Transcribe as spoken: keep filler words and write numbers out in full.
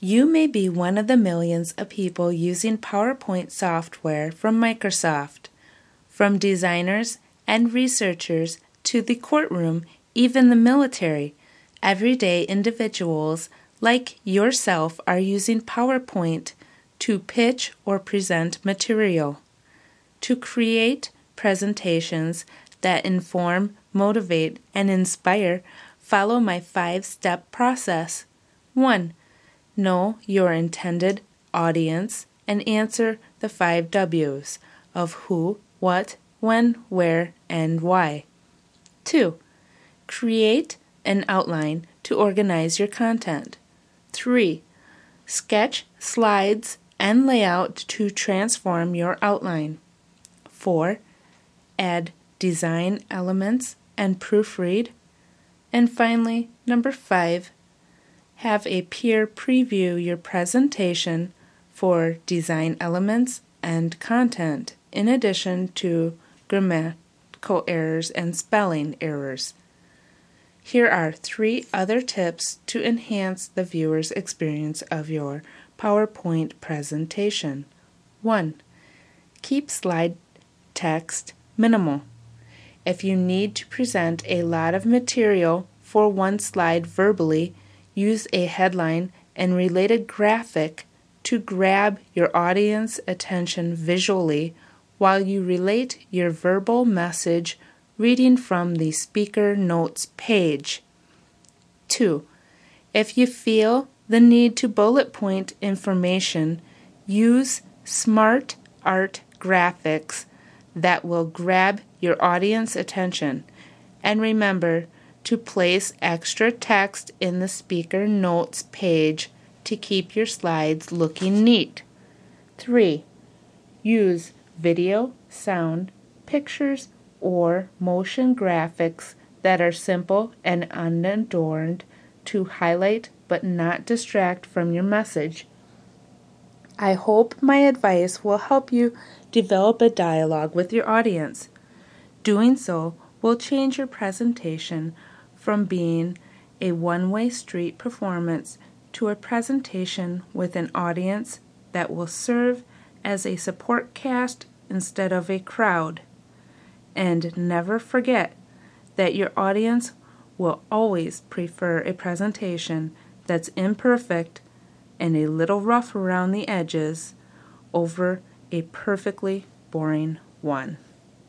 You may be one of the millions of people using PowerPoint software from Microsoft. From designers and researchers to the courtroom, even the military, everyday individuals like yourself are using PowerPoint to pitch or present material. To create presentations that inform, motivate, and inspire, follow my five-step process. one. Know your intended audience and answer the five W's of who, what, when, where, and why. two. Create an outline to organize your content. three. Sketch slides and layout to transform your outline. four. Add design elements and proofread. And finally, number five, have a peer preview your presentation for design elements and content, in addition to grammatical errors and spelling errors. Here are three other tips to enhance the viewer's experience of your PowerPoint presentation. one. Keep slide text minimal. If you need to present a lot of material for one slide verbally, use a headline and related graphic to grab your audience attention visually while you relate your verbal message reading from the speaker notes page. two. If you feel the need to bullet point information, use smart art graphics that will grab your audience attention. And remember to place extra text in the speaker notes page to keep your slides looking neat. three. Use video, sound, pictures, or motion graphics that are simple and unadorned to highlight but not distract from your message. I hope my advice will help you develop a dialogue with your audience. Doing so will change your presentation from being a one-way street performance to a presentation with an audience that will serve as a support cast instead of a crowd. And never forget that your audience will always prefer a presentation that's imperfect and a little rough around the edges over a perfectly boring one.